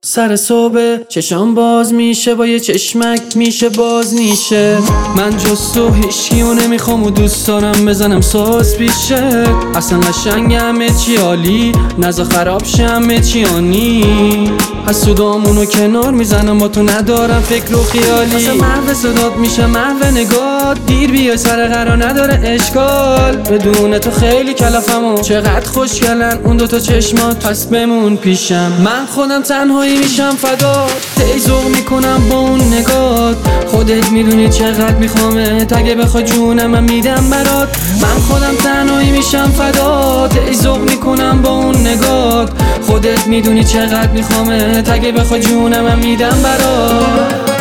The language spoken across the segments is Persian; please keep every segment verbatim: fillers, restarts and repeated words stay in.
سر صبح چشام باز میشه با یه چشمک میشه باز میشه. من جز تو هیچکیو نمیخوام و دوست دارم بزنم ساز پیشه. اصلا قشنگ همه چی عالی، نزا خراب شه همه چی آنی. حسودامونو کنار میزنم با تو ندارم فکر و خیالی. اصلا محو صدات میشه محو نگات، دیر بیای سر قرار نداره اشکال. بدون تو خیلی کلافم و چقدر خوشگلن اون دوتا چشمات، پس بمون پیشم. من خودم تنهایی میشم فدا، تیزوق میکنم با اون نگات. خودت میدونی چقدر میخوامت، اگه بخوای جونم من میدم برات. من خودم تنهایی میشم فدا، تیزوق میکنم با اون نگات. خودت میدونی چقدر میخوامت، اگه بخوای جونم من میدم برات.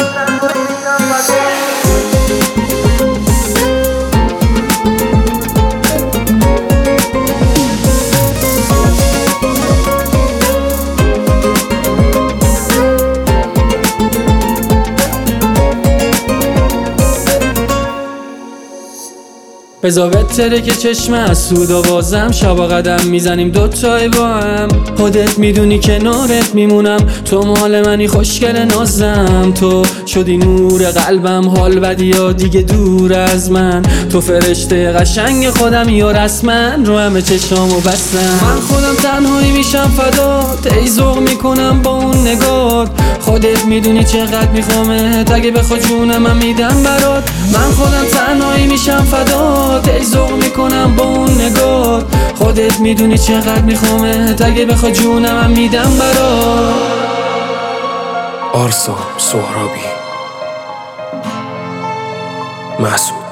بزا بتره که چشم از سودا بازم، شبا قدم میزنیم دوتای با هم. خودت میدونی کنارت میمونم، تو مال منی خوشگل نازم. تو شدی نور قلبم، حال بدی یا دیگه دور از من. تو فرشته قشنگ خودم یا رسمن، رو همه چشامو بستم. من خودم تنهایی میشم فدا، تیزوق میکنم با اون نگات. خودت میدونی چقدر میخوامت، اگه بخوای جونم من میدم برات. من خودم تنهایی میشم فدا، تیزوق میکنم با اون نگات. خودت میدونی چقدر میخوامت، اگه بخوای جونم من میدم برات. آرسا سهرابی، محسود.